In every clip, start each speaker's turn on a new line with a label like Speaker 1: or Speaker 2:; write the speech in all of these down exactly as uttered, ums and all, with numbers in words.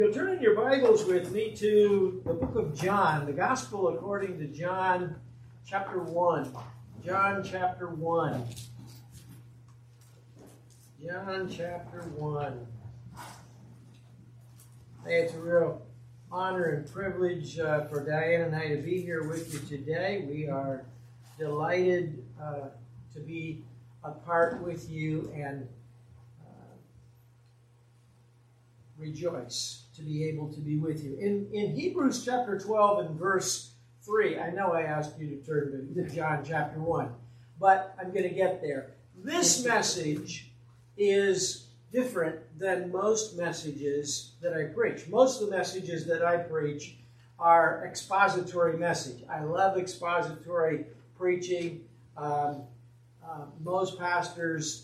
Speaker 1: You'll turn in your Bibles with me to the book of John, the Gospel according to John chapter one. John chapter one. John chapter one. Hey, it's a real honor and privilege uh, for Diane and I to be here with you today. We are delighted uh, to be apart with you and uh, rejoice to be able to be with you. In, in Hebrews chapter twelve and verse three, I know I asked you to turn to, to John chapter one, but I'm going to get there. This message is different than most messages that I preach. Most of the messages that I preach are expository message. I love expository preaching. Um, uh, most pastors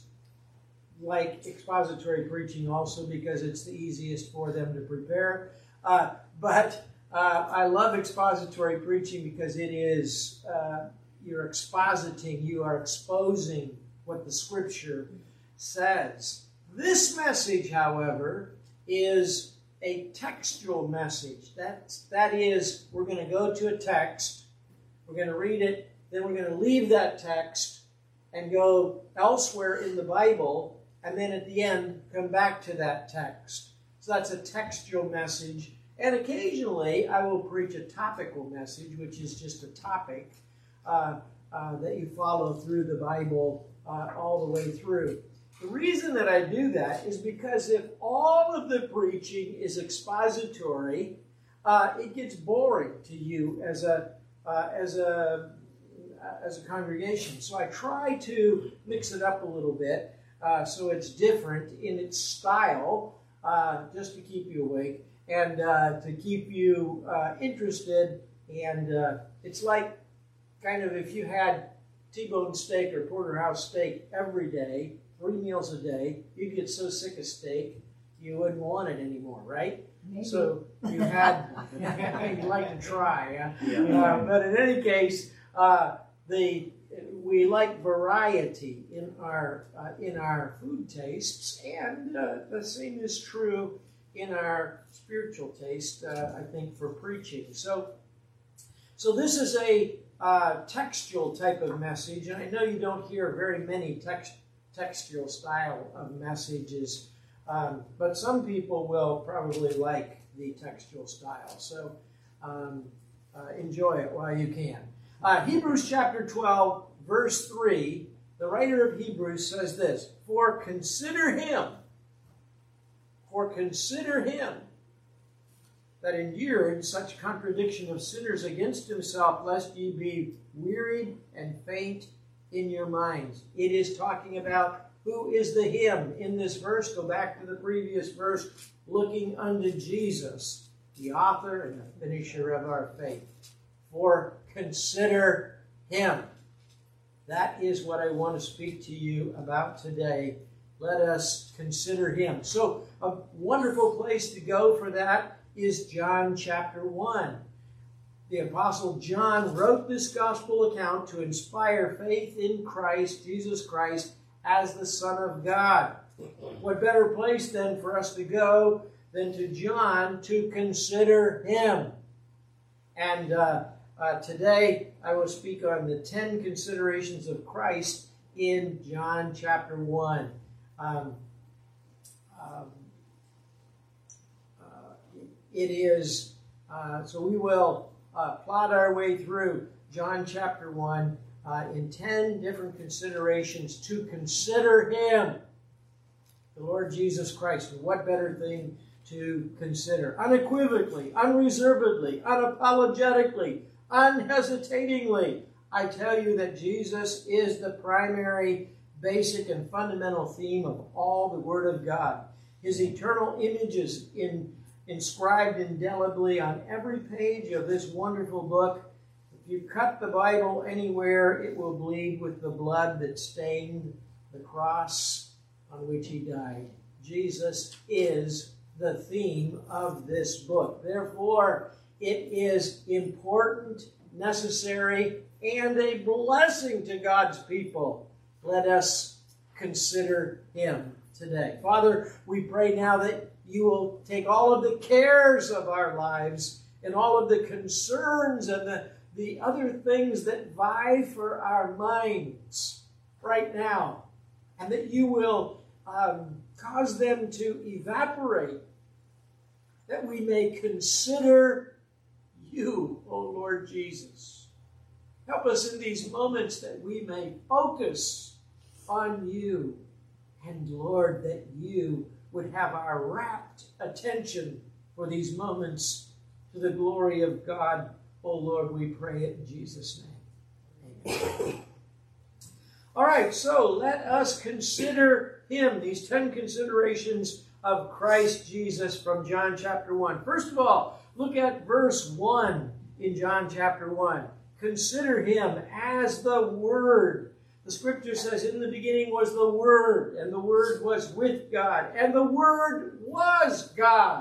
Speaker 1: like expository preaching also because it's the easiest for them to prepare. Uh, but uh, I love expository preaching because it is, uh, you're expositing, you are exposing what the Scripture says. This message, however, is a textual message. That's, that is, we're going to go to a text, we're going to read it, then we're going to leave that text and go elsewhere in the Bible, and then at the end, come back to that text. So that's a textual message. And occasionally, I will preach a topical message, which is just a topic uh, uh, that you follow through the Bible uh, all the way through. The reason that I do that is because if all of the preaching is expository, uh, it gets boring to you as a uh, as a as a congregation. So I try to mix it up a little bit. Uh, so it's different in its style, uh, just to keep you awake and uh, to keep you uh, interested. And uh, it's like kind of if you had T-bone steak or porterhouse steak every day, three meals a day, you'd get so sick of steak you wouldn't want it anymore, right? Maybe. So you had, you'd like to try. Yeah? Yeah. Uh, but in any case, uh, the we like variety in our uh, in our food tastes, and uh, the same is true in our spiritual taste, uh, I think, for preaching. So, so this is a uh, textual type of message, and I know you don't hear very many text, textual style of messages, um, but some people will probably like the textual style. So um, uh, enjoy it while you can. Uh, Hebrews chapter twelve. Verse three, the writer of Hebrews says this, For consider him, for consider him that endured such contradiction of sinners against himself, lest ye be wearied and faint in your minds. It is talking about who is the him in this verse. Go back to the previous verse, looking unto Jesus, the author and the finisher of our faith. For consider him. That is what I want to speak to you about today. Let us consider him. So, a wonderful place to go for that is John chapter one. The Apostle John wrote this gospel account to inspire faith in Christ, Jesus Christ, as the Son of God. What better place then for us to go than to John to consider him? And uh, Uh, today, I will speak on the ten considerations of Christ in John chapter one. Um, um, uh, it is, uh, so we will uh, plot our way through John chapter one uh, in ten different considerations to consider him, the Lord Jesus Christ. And what better thing to consider? Unequivocally, unreservedly, unapologetically, unhesitatingly, I tell you that Jesus is the primary, basic, and fundamental theme of all the Word of God. His eternal image is in, inscribed indelibly on every page of this wonderful book. If you cut the Bible anywhere, it will bleed with the blood that stained the cross on which he died. Jesus is the theme of this book. Therefore, it is important, necessary, and a blessing to God's people. Let us consider him today. Father, we pray now that you will take all of the cares of our lives and all of the concerns and the, the other things that vie for our minds right now, and that you will um, cause them to evaporate, that we may consider you, O Lord Jesus. Help us in these moments that we may focus on you, and Lord, that you would have our rapt attention for these moments to the glory of God. O Lord, we pray it in Jesus' name. Amen. All right, so let us consider him, these ten considerations of Christ Jesus from John chapter one. First of all, look at verse one in John chapter one. Consider him as the Word. The scripture says, in the beginning was the Word, and the Word was with God, and the Word was God.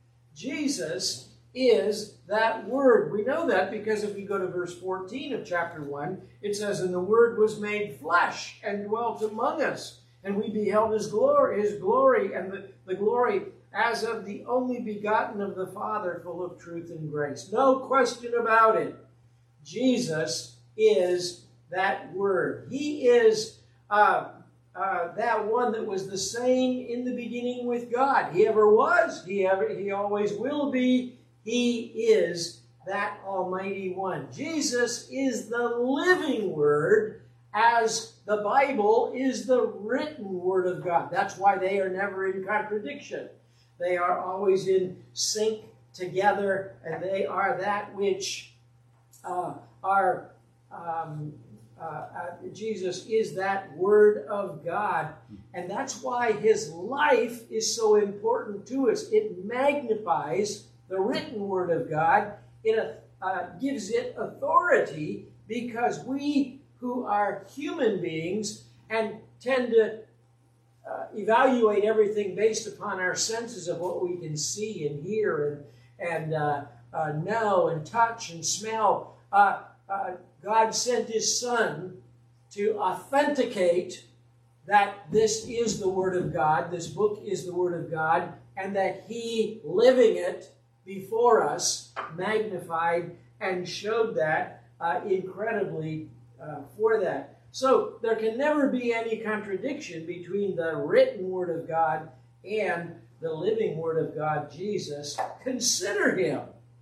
Speaker 1: Jesus is that Word. We know that because if we go to verse fourteen of chapter one, it says, and the Word was made flesh and dwelt among us, and we beheld his glory, his glory, and the, the glory as of the only begotten of the Father, full of truth and grace. No question about it. Jesus is that Word. He is uh, uh, that one that was the same in the beginning with God. He ever was. He ever. He always will be. He is that Almighty One. Jesus is the living Word, as the Bible is the written Word of God. That's why they are never in contradiction. They are always in sync together, and they are that which uh, are, um, uh, uh, Jesus is that Word of God. And that's why his life is so important to us. It magnifies the written Word of God. It uh, gives it authority, because we who are human beings and tend to uh, evaluate everything based upon our senses of what we can see and hear and, and uh, uh, know and touch and smell. Uh, uh, God sent his Son to authenticate that this is the Word of God, this book is the Word of God, and that he, living it before us, magnified and showed that uh, incredibly uh, for that. So there can never be any contradiction between the written Word of God and the living Word of God, Jesus. Consider him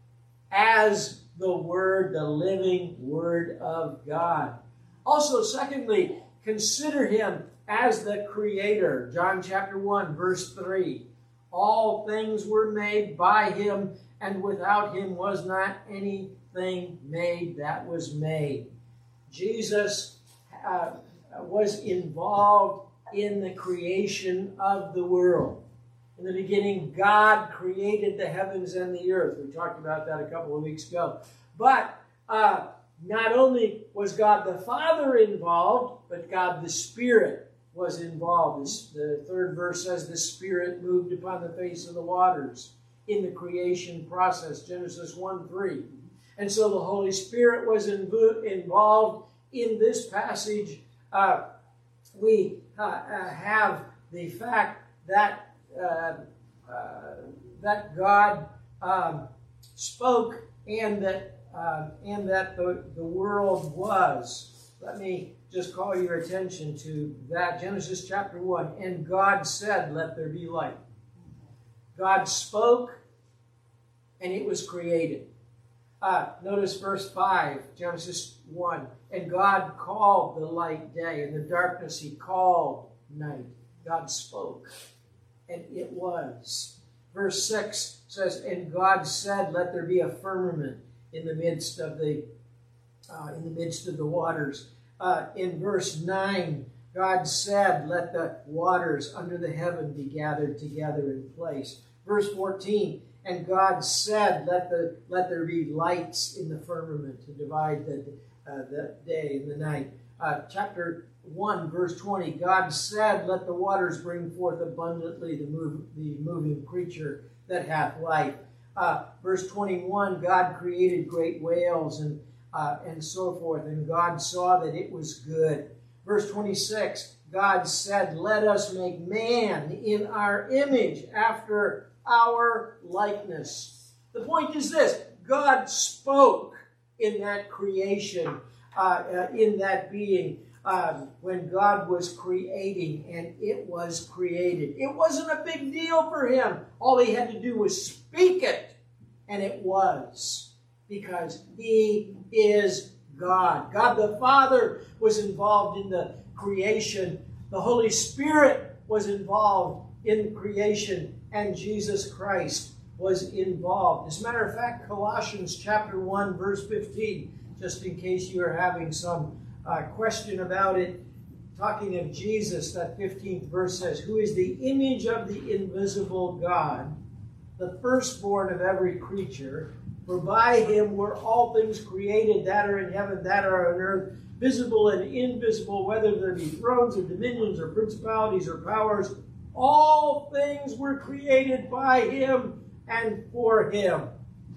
Speaker 1: as the Word, the living Word of God. Also, secondly, consider him as the Creator. John chapter one, verse three. All things were made by him, and without him was not anything made that was made. Jesus uh, was involved in the creation of the world. In the beginning, God created the heavens and the earth. We talked about that a couple of weeks ago. But uh, not only was God the Father involved, but God the Spirit was involved. The third verse says the Spirit moved upon the face of the waters in the creation process, Genesis one three. And so the Holy Spirit was invo- involved in this passage. Uh, we uh, uh, have the fact that uh, uh, that God um, spoke and that uh, and that the, the world was. Let me just call your attention to that. Genesis chapter one. And God said, let there be light. God spoke, and it was created. Uh, notice verse five, Genesis one. And God called the light day, and the darkness he called night. God spoke, and it was. Verse six says, and God said, let there be a firmament in the midst of the uh, in the midst of the waters. Uh, in verse nine, God said, let the waters under the heaven be gathered together in place. Verse fourteen, and God said, let the let there be lights in the firmament to divide the, uh, the day and the night. Uh, chapter one, verse twenty, God said, let the waters bring forth abundantly the, move, the moving creature that hath life. Uh, verse twenty-one, God created great whales and Uh, and so forth. And God saw that it was good. Verse twenty-six, God said, let us make man in our image, after our likeness. The point is this: God spoke in that creation, uh, uh, in that being, um, when God was creating, and it was created. It wasn't a big deal for him. All he had to do was speak it, and it was, because he is God. God the Father was involved in the creation. The Holy Spirit was involved in creation, and Jesus Christ was involved. As a matter of fact, Colossians chapter one, verse fifteen, just in case you are having some uh, question about it, talking of Jesus, that fifteenth verse says, "Who is the image of the invisible God, the firstborn of every creature, for by him were all things created that are in heaven, that are on earth, visible and invisible, whether there be thrones or dominions or principalities or powers. All things were created by him and for him."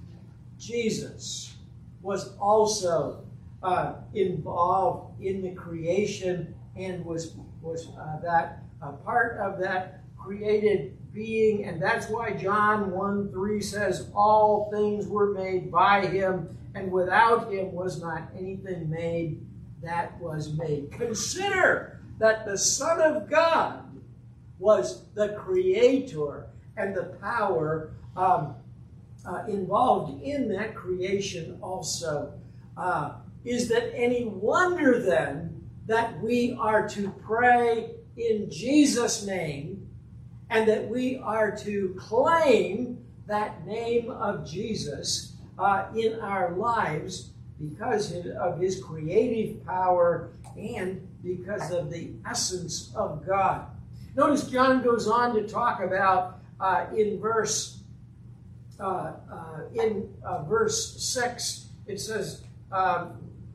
Speaker 1: Jesus was also uh, involved in the creation and was, was uh, that uh, part of that created being, and that's why John one three says, "All things were made by him, and without him was not anything made that was made." Consider that the Son of God was the creator and the power um, uh, involved in that creation also. Uh, is that any wonder then that we are to pray in Jesus' name, and that we are to claim that name of Jesus uh, in our lives because of his creative power and because of the essence of God. Notice John goes on to talk about uh, in verse uh, uh, in uh, verse six. It says, um,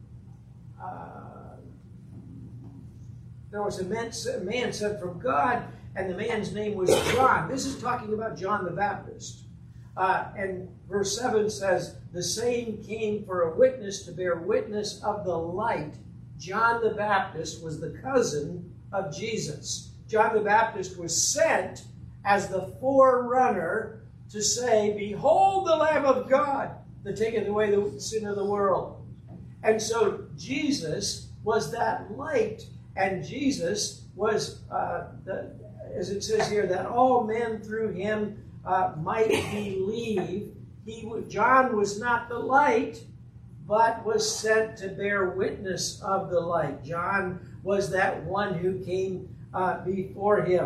Speaker 1: uh, "There was a man, a man sent from God, and the man's name was John." This is talking about John the Baptist. Uh, and verse seven says, "The same came for a witness, to bear witness of the light." John the Baptist was the cousin of Jesus. John the Baptist was sent as the forerunner to say, "Behold the Lamb of God that taketh away the sin of the world." And so Jesus was that light, and Jesus was, uh, the, as it says here, that all men through him uh, might believe. He, John was not the light, but was sent to bear witness of the light. John was that one who came uh, before him.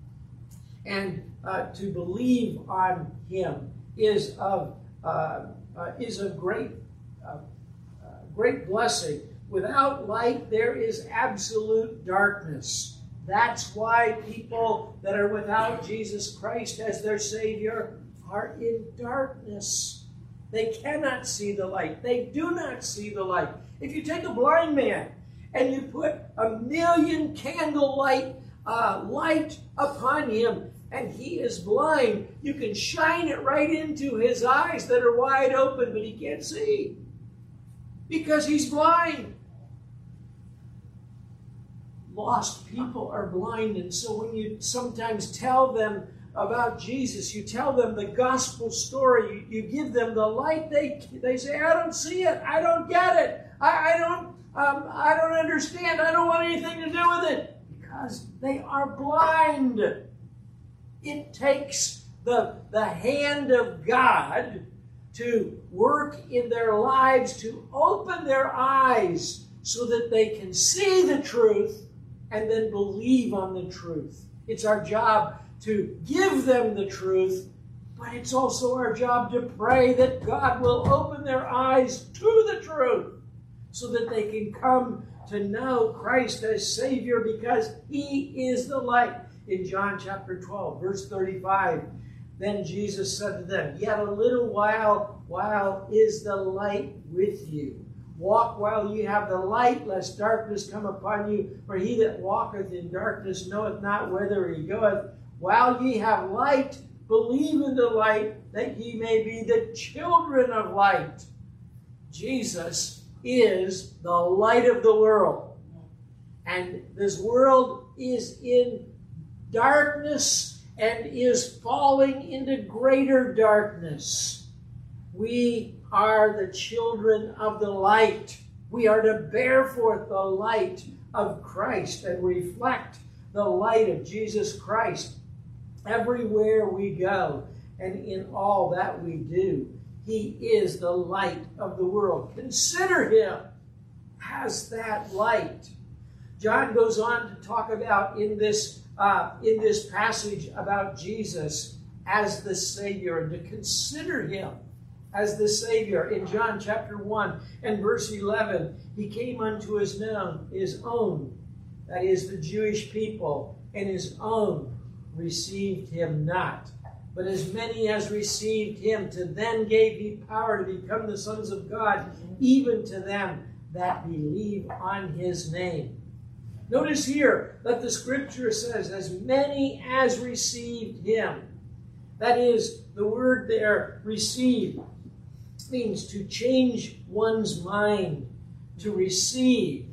Speaker 1: And uh, to believe on him is of uh, uh, is a great uh, uh, great blessing. Without light, there is absolute darkness. That's why people that are without Jesus Christ as their Savior are in darkness. They cannot see the light. They do not see the light. If you take a blind man and you put a million candle light uh, light upon him and he is blind, you can shine it right into his eyes that are wide open, but he can't see because he's blind. Lost people are blind, and so when you sometimes tell them about Jesus, you tell them the gospel story, you, you give them the light, they they say, "I don't see it, I don't get it, I, I don't um, I don't understand, I don't want anything to do with it," because they are blind. It takes the, the hand of God to work in their lives, to open their eyes so that they can see the truth and then believe on the truth. It's our job to give them the truth, but it's also our job to pray that God will open their eyes to the truth so that they can come to know Christ as Savior, because he is the light. In John chapter twelve, verse thirty-five, then Jesus said to them, "Yet a little while, while is the light with you. Walk while ye have the light, lest darkness come upon you. For he that walketh in darkness knoweth not whither he goeth. While ye have light, believe in the light, that ye may be the children of light." Jesus is the light of the world. And this world is in darkness, and is falling into greater darkness. We are the children of the light. We are to bear forth the light of Christ and reflect the light of Jesus Christ everywhere we go and in all that we do. He is the light of the world. Consider him as that light. John goes on to talk about in this, uh, in this passage about Jesus as the Savior, and to consider him as the Savior. In John chapter one and verse eleven, he came unto his known, his own, that is the Jewish people, and his own received him not. But as many as received him, to them gave he power to become the sons of God, even to them that believe on his name. Notice here that the scripture says, as many as received him. That is, the word there, receive, means to change one's mind, to receive,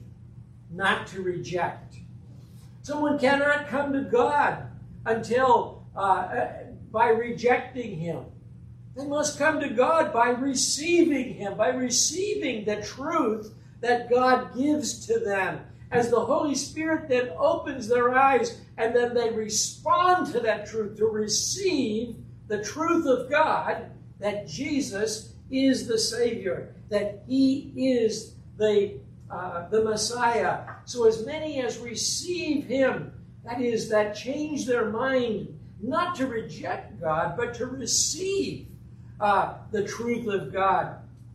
Speaker 1: not to reject. Someone cannot come to God until uh, by rejecting him. They must come to God by receiving him, by receiving the truth that God gives to them. As the Holy Spirit then opens their eyes, and then they respond to that truth, to receive the truth of God, that Jesus is the Savior, that he is the, uh, the Messiah. So as many as receive him, that is, that change their mind, not to reject God, but to receive uh, the truth of God.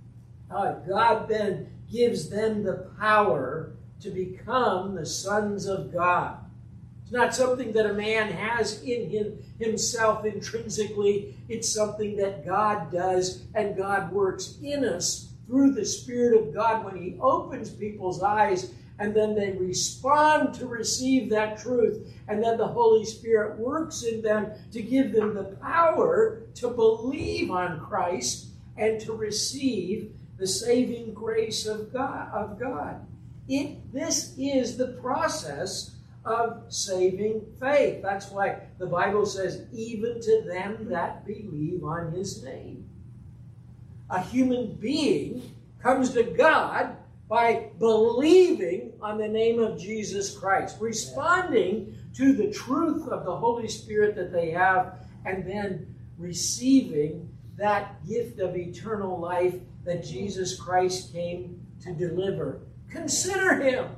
Speaker 1: Uh, God then gives them the power to become the sons of God. It's not something that a man has in him, himself intrinsically. It's something that God does, and God works in us through the Spirit of God when he opens people's eyes, and then they respond to receive that truth, and then the Holy Spirit works in them to give them the power to believe on Christ and to receive the saving grace of God. Of God. It, this is the process of saving faith. That's why the Bible says, even to them that believe on his name. A human being comes to God by believing on the name of Jesus Christ, responding to the truth of the Holy Spirit that they have, and then receiving that gift of eternal life that Jesus Christ came to deliver. Consider him.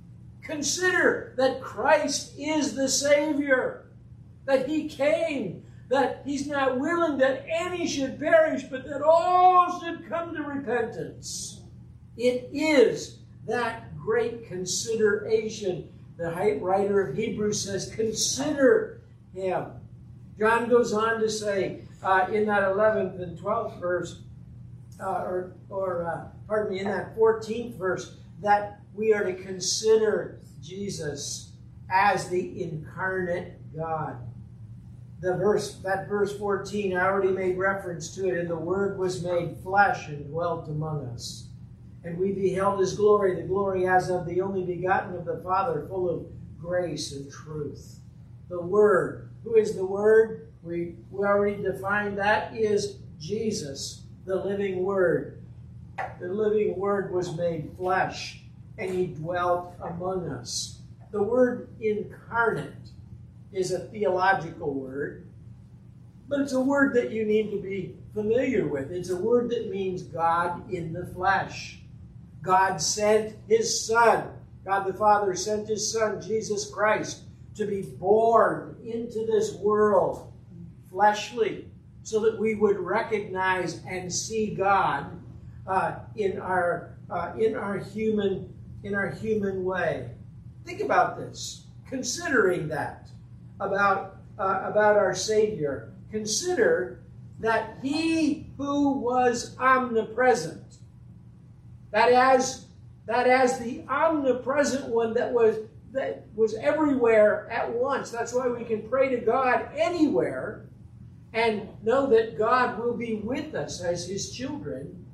Speaker 1: Consider that Christ is the Savior, that he came, that he's not willing that any should perish, but that all should come to repentance. It is that great consideration. The writer of Hebrews says, consider him. John goes on to say uh, in that eleventh and twelfth verse, uh, or, or uh, pardon me, in that fourteenth verse, that we are to consider Jesus as the incarnate God. The verse, that verse fourteen, I already made reference to it, and the Word was made flesh and dwelt among us. And we beheld his glory, the glory as of the only begotten of the Father, full of grace and truth. The Word. Who is the Word? We, we already defined that is Jesus, the living Word. The living Word was made flesh, and he dwelt among us. The word incarnate is a theological word, but it's a word that you need to be familiar with. It's a word that means God in the flesh. God sent his Son. God the Father sent his Son, Jesus Christ, to be born into this world fleshly, so that we would recognize and see God uh, in our uh, in our human in our human way. Think about this. Considering that about uh, about our Savior, consider that he who was omnipresent, that as that as the omnipresent one that was that was everywhere at once. That's why we can pray to God anywhere and know that God will be with us as his children.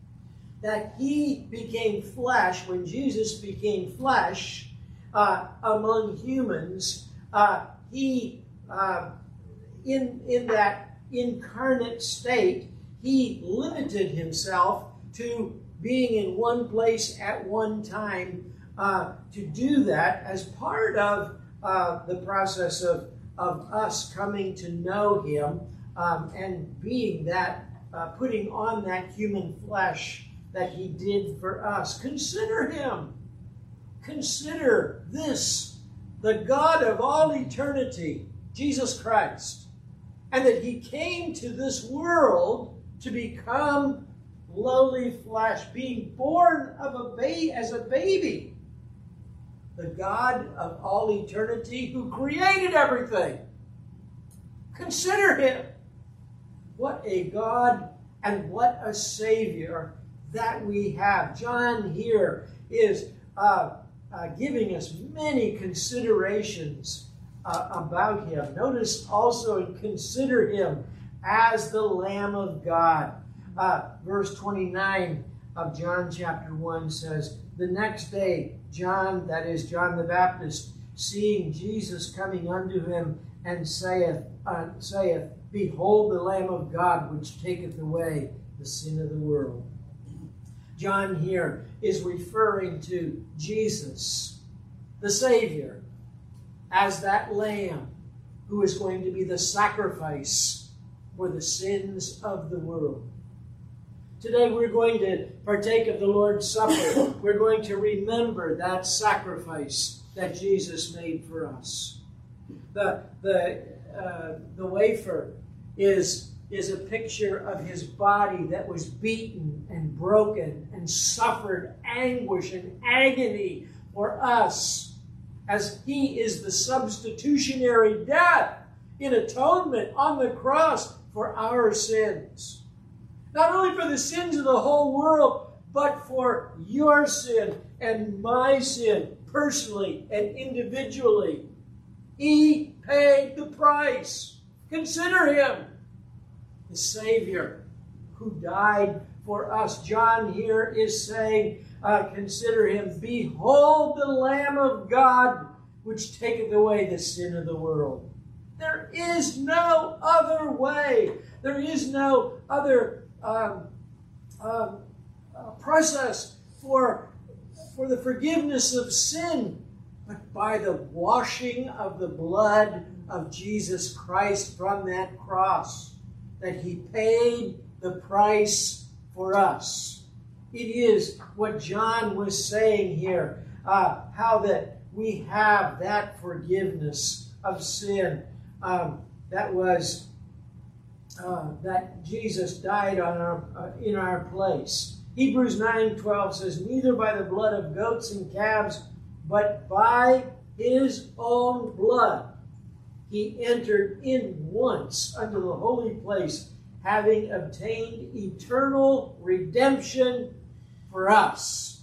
Speaker 1: That he became flesh, when Jesus became flesh uh, among humans, uh, he uh, in, in that incarnate state, he limited himself to being in one place at one time uh, to do that as part of uh, the process of, of us coming to know him um, and being that, uh, putting on that human flesh that he did for us. Consider him. Consider this, the God of all eternity, Jesus Christ, and that he came to this world to become lowly flesh, being born of a ba- as a baby. The God of all eternity who created everything. Consider him. What a God and what a Savior that we have. John here is uh, uh, giving us many considerations uh, about him. Notice also and consider him as the Lamb of God. Uh, verse twenty-nine of John chapter one says, the next day, John, that is John the Baptist, seeing Jesus coming unto him, and saith, uh, saith, behold the Lamb of God, which taketh away the sin of the world. John here is referring to Jesus, the Savior, as that Lamb who is going to be the sacrifice for the sins of the world. Today we're going to partake of the Lord's Supper. We're going to remember that sacrifice that Jesus made for us. The, the, uh, the wafer is, is a picture of his body that was beaten and broken and suffered anguish and agony for us, as he is the substitutionary death in atonement on the cross for our sins. Not only for the sins of the whole world, but for your sin and my sin, personally and individually. He paid the price. Consider him, the Savior who died for us. John here is saying, uh, consider him, behold the Lamb of God, which taketh away the sin of the world. There is no other way. There is no other Um, um, uh, process for, for the forgiveness of sin, but by the washing of the blood of Jesus Christ from that cross, that he paid the price for us. It is what John was saying here, uh, how that we have that forgiveness of sin. Um, that was Uh, that Jesus died on our, uh, in our place. Hebrews nine twelve says, neither by the blood of goats and calves, but by his own blood he entered in once unto the holy place, having obtained eternal redemption for us.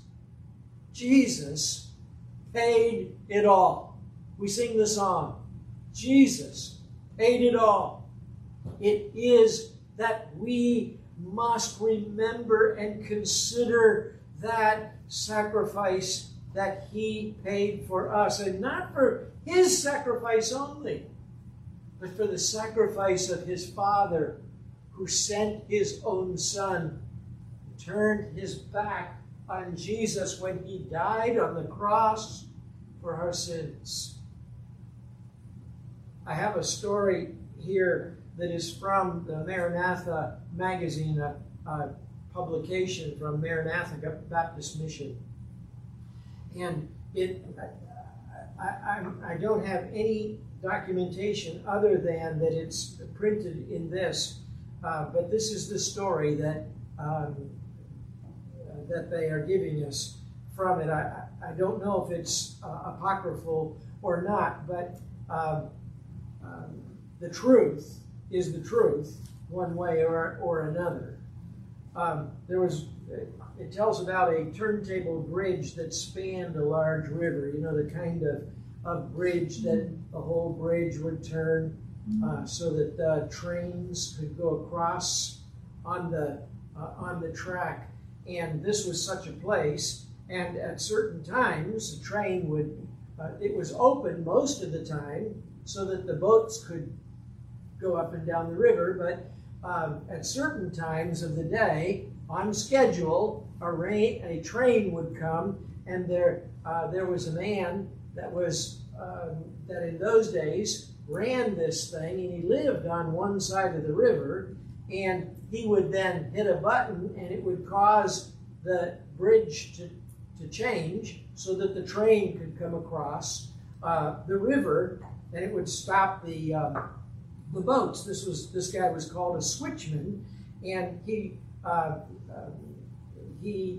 Speaker 1: Jesus paid it all. We sing the song, Jesus paid it all. It is that we must remember and consider that sacrifice that he paid for us. And not for his sacrifice only, but for the sacrifice of his Father, who sent his own Son, turned his back on Jesus when he died on the cross for our sins. I have a story here that is from the Maranatha magazine, a, a publication from Maranatha Baptist Mission. And it, I, I, I don't have any documentation other than that it's printed in this, uh, but this is the story that um, that they are giving us from it. I, I don't know if it's uh, apocryphal or not, but um, um, the truth is the truth, one way or, or another. Um, there was, it tells about a turntable bridge that spanned a large river, you know, the kind of, of bridge that the whole bridge would turn uh, so that uh, trains could go across on the, uh, on the track. And this was such a place, and at certain times the train would, uh, it was open most of the time so that the boats could go up and down the river, but um, at certain times of the day, on schedule, a, rain, a train would come, and there uh, there was a man that was um, that in those days ran this thing, and he lived on one side of the river, and he would then hit a button, and it would cause the bridge to, to change so that the train could come across uh, the river, and it would stop the um, the boats. This was this guy was called a switchman, and he uh, uh, he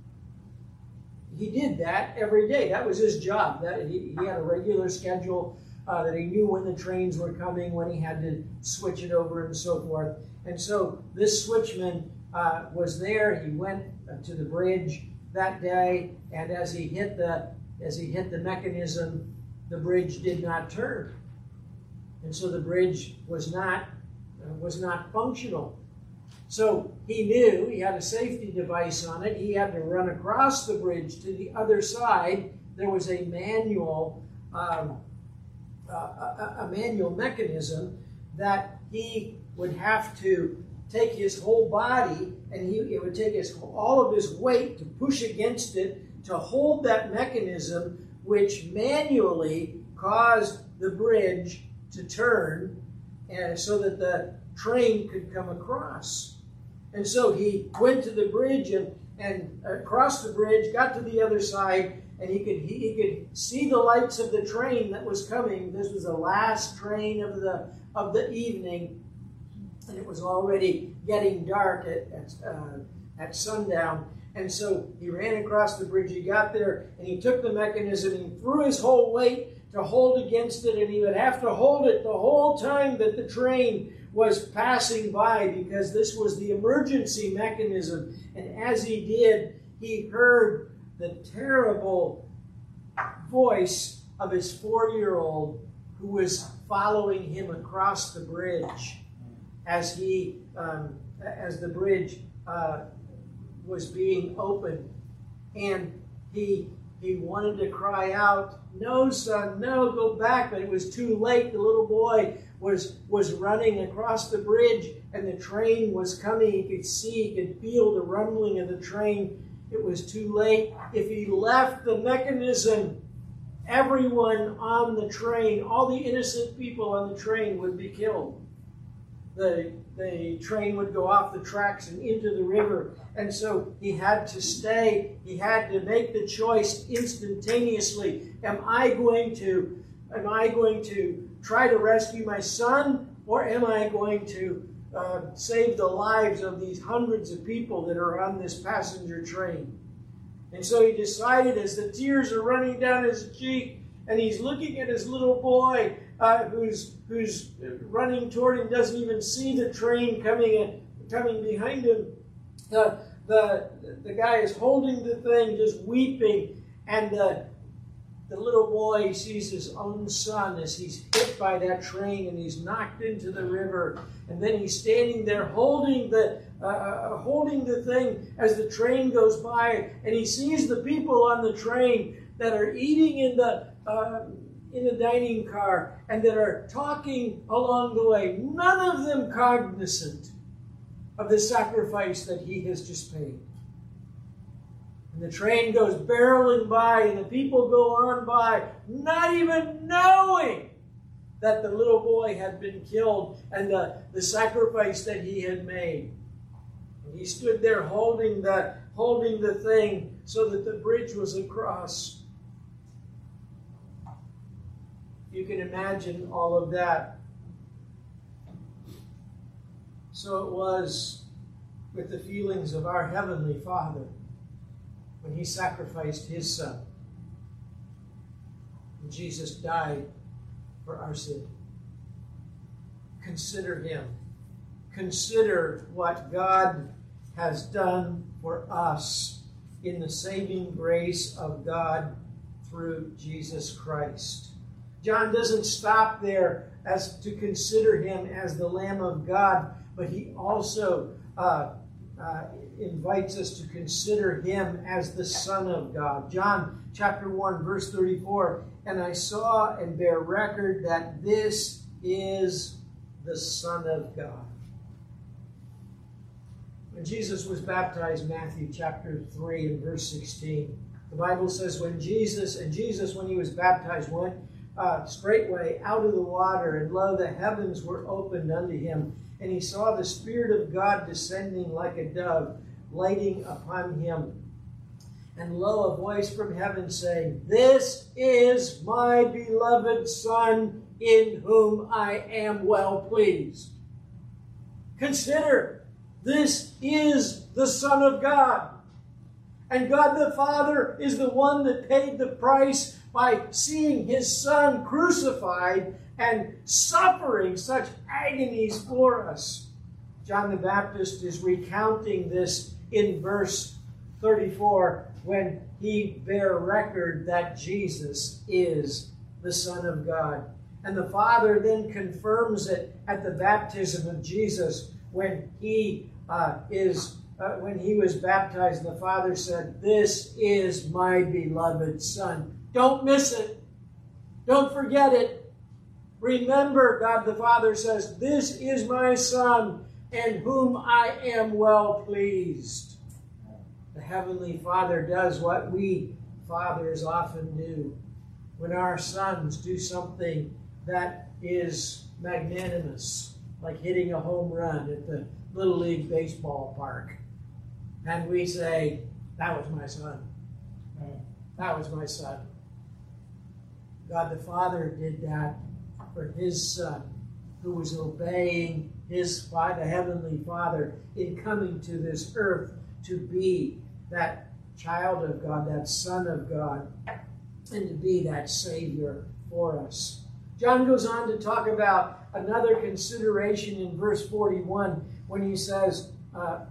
Speaker 1: he did that every day. That was his job. That he, he had a regular schedule uh, that he knew when the trains were coming, when he had to switch it over, and so forth. And so this switchman uh, was there. He went to the bridge that day, and as he hit the as he hit the mechanism, the bridge did not turn, and so the bridge was not uh, was not functional. So he knew he had a safety device on it. He had to run across the bridge to the other side. There was a manual um, uh, a, a manual mechanism that he would have to take his whole body, and he it would take his all of his weight to push against it to hold that mechanism, which manually caused the bridge to turn, and so that the train could come across. And so he went to the bridge and and across the bridge, got to the other side, and he could he, he could see the lights of the train that was coming. This was the last train of the of the evening, and it was already getting dark at at, uh, at sundown. And so he ran across the bridge. He got there, and he took the mechanism, and he threw his whole weight to hold against it, and he would have to hold it the whole time that the train was passing by, because this was the emergency mechanism. And as he did, he heard the terrible voice of his four-year-old who was following him across the bridge as he um, as the bridge uh, was being opened. And he he wanted to cry out, "No, son, no, go back," but it was too late. The little boy was was running across the bridge, and the train was coming. He could see, he could feel the rumbling of the train. It was too late. If he left the mechanism, everyone on the train, all the innocent people on the train would be killed. The, the train would go off the tracks and into the river. And so he had to stay. He had to make the choice instantaneously. Am I going to, am I going to try to rescue my son, or am I going to uh, save the lives of these hundreds of people that are on this passenger train? And so he decided, as the tears are running down his cheek, and he's looking at his little boy uh, who's who's running toward him, doesn't even see the train coming in, coming behind him. The, the, the guy is holding the thing, just weeping, and the, the little boy sees his own son as he's hit by that train, and he's knocked into the river. And then he's standing there holding the uh, holding the thing as the train goes by, and he sees the people on the train that are eating in the uh, in the dining car and that are talking along the way. None of them cognizant of the sacrifice that he has just paid. And the train goes barreling by, and the people go on by, not even knowing that the little boy had been killed and the, the sacrifice that he had made. And he stood there holding the, holding the thing so that the bridge was across. You can imagine all of that. So it was with the feelings of our Heavenly Father when He sacrificed His Son. And Jesus died for our sin. Consider Him. Consider what God has done for us in the saving grace of God through Jesus Christ. John doesn't stop there as to consider Him as the Lamb of God, but he also uh, uh, invites us to consider Him as the Son of God. John chapter one, verse thirty-four, "And I saw and bear record that this is the Son of God. When Jesus was baptized, Matthew chapter three and verse sixteen, the Bible says, when Jesus, and Jesus when he was baptized went uh, straightway out of the water, and lo, the heavens were opened unto him, and he saw the Spirit of God descending like a dove, lighting upon him. And lo, a voice from heaven saying, This is my beloved Son, in whom I am well pleased. Consider, this is the Son of God. And God the Father is the one that paid the price by seeing his Son crucified and suffering such agonies for us. John the Baptist is recounting this in verse thirty-four when he bare record that Jesus is the Son of God. And the Father then confirms it at the baptism of Jesus when he uh, is uh, when he was baptized. The Father said, This is my beloved Son. Don't miss it. Don't forget it. Remember, God the Father says, This is my Son, in whom I am well pleased. The Heavenly Father does what we fathers often do. When our sons do something that is magnanimous, like hitting a home run at the Little League baseball park, and we say, that was my son. That was my son. God the Father did that for his Son, who was obeying his Father, the Heavenly Father, in coming to this earth to be that child of God, that Son of God, and to be that Savior for us. John goes on to talk about another consideration in verse forty-one when he says, uh,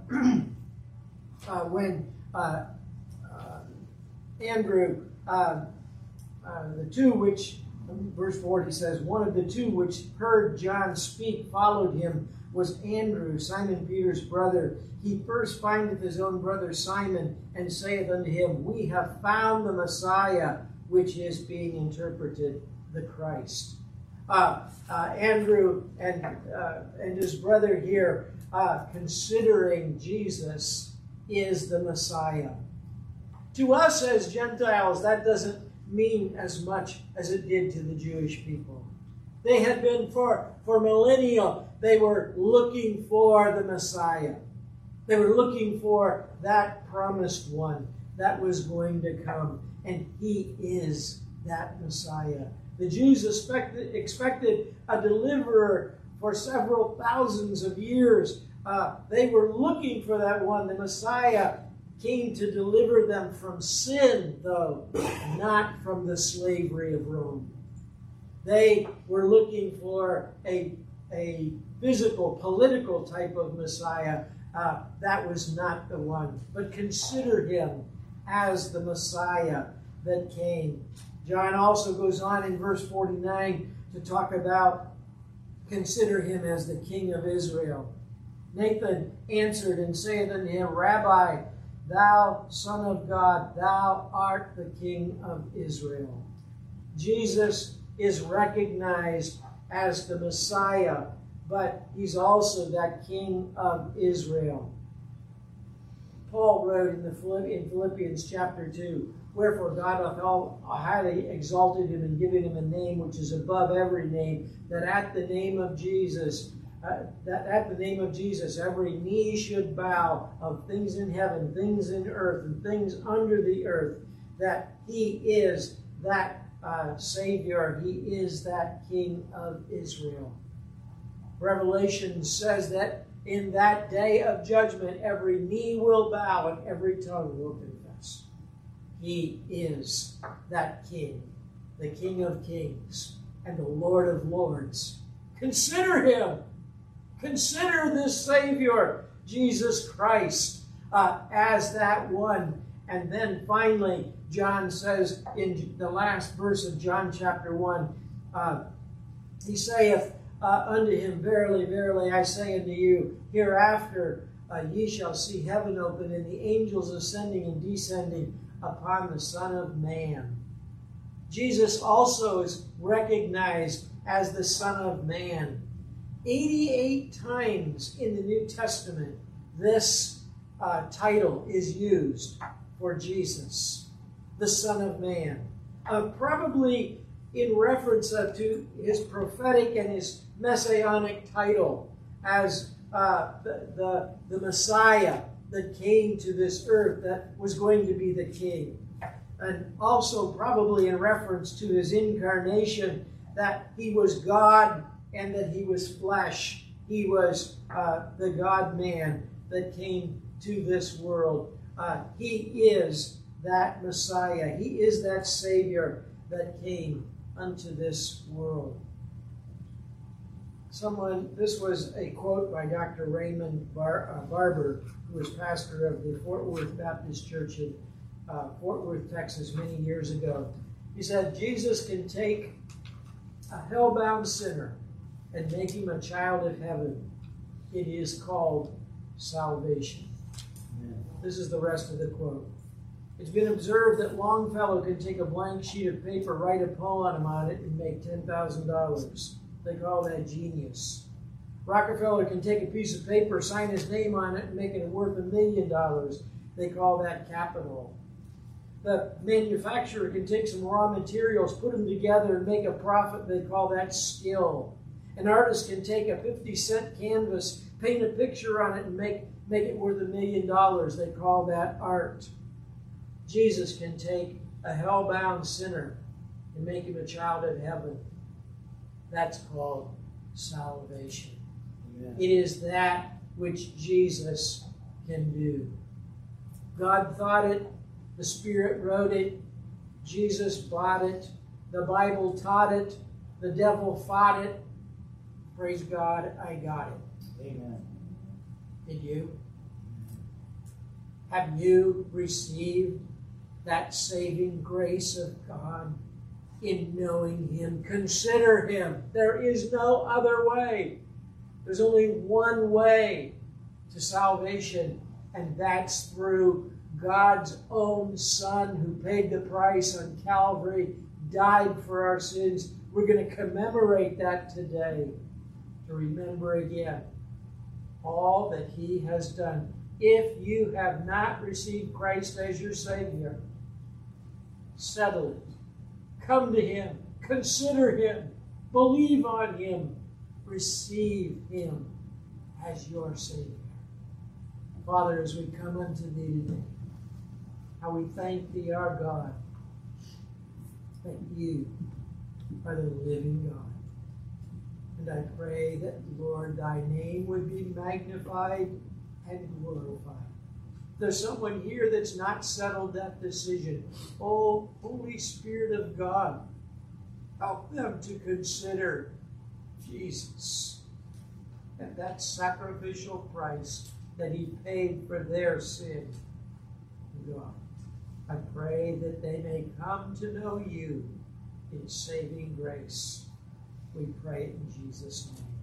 Speaker 1: uh, when uh, uh, Andrew, uh, uh, the two which, verse forty says, one of the two which heard John speak followed him was Andrew, Simon Peter's brother. He first findeth his own brother Simon, and saith unto him, We have found the Messiah, which is being interpreted the Christ. Uh, uh, Andrew and uh, and his brother here, uh, considering Jesus is the Messiah. To us as Gentiles, that doesn't mean as much as it did to the Jewish people. They had been for, for millennia, they were looking for the Messiah. They were looking for that promised one that was going to come. And he is that Messiah. The Jews expected, expected a deliverer for several thousands of years. Uh, they were looking for that one. The Messiah came to deliver them from sin, though, not from the slavery of Rome. They were looking for a, a physical, political type of Messiah. Uh, that was not the one. But consider him as the Messiah that came. John also goes on in verse forty-nine to talk about, consider him as the King of Israel. Nathan answered and saith unto him, Rabbi, thou Son of God, thou art the King of Israel. Jesus is recognized as the Messiah, but he's also that King of Israel. Paul wrote in, the in Philippians chapter two, Wherefore God hath all highly exalted him and given him a name which is above every name, that at the name of Jesus, uh, that at the name of Jesus every knee should bow, of things in heaven, things in earth, and things under the earth, that he is that uh, Savior, he is that King of Israel. Revelation says that in that day of judgment, every knee will bow and every tongue will confess. He is that King, the King of kings and the Lord of lords. Consider him. Consider this Savior, Jesus Christ, uh, as that one. And then finally, John says in the last verse of John chapter one, uh, he saith uh, unto him, Verily, verily, I say unto you, hereafter uh, ye shall see heaven open and the angels ascending and descending upon the Son of Man. Jesus also is recognized as the Son of Man. eighty-eight times in the New Testament, this uh, title is used for Jesus, the Son of Man. Uh, probably in reference uh, to his prophetic and his messianic title as uh, the, the, the Messiah that came to this earth, that was going to be the king. And also probably in reference to his incarnation, that he was God and that he was flesh. He was uh, the God-man that came to this world. Uh, he is that Messiah. He is that Savior that came unto this world. Someone, this was a quote by Doctor Raymond Bar, uh, Barber, who was pastor of the Fort Worth Baptist Church in uh, Fort Worth, Texas, many years ago. He said, Jesus can take a hell-bound sinner and make him a child of heaven. It is called salvation. Amen. This is the rest of the quote. It's been observed that Longfellow can take a blank sheet of paper, write a poem on it, and make ten thousand dollars. They call that genius. Rockefeller can take a piece of paper, sign his name on it, and make it worth a million dollars. They call that capital. The manufacturer can take some raw materials, put them together, and make a profit. They call that skill. An artist can take a fifty cent canvas, paint a picture on it, and make, make it worth a million dollars. They call that art. Jesus can take a hell-bound sinner and make him a child of heaven. That's called salvation. Amen. It is that which Jesus can do. God thought it. The Spirit wrote it. Jesus bought it. The Bible taught it. The devil fought it. Praise God, I got it. Amen. Did you? Have you received that saving grace of God in knowing Him? Consider Him. There is no other way. There's only one way to salvation, and that's through God's own Son who paid the price on Calvary, died for our sins. We're going to commemorate that today to remember again all that He has done. If you have not received Christ as your Savior, settle it. Come to Him. Consider Him. Believe on Him. Receive Him as your Savior. Father, as we come unto Thee today, how we thank Thee, our God, that You are the living God. And I pray that, Lord, Thy name would be magnified and glorified. There's someone here that's not settled that decision. Oh, Holy Spirit of God, help them to consider Jesus and that sacrificial price that He paid for their sin. God, I pray that they may come to know You in saving grace. We pray it in Jesus' name.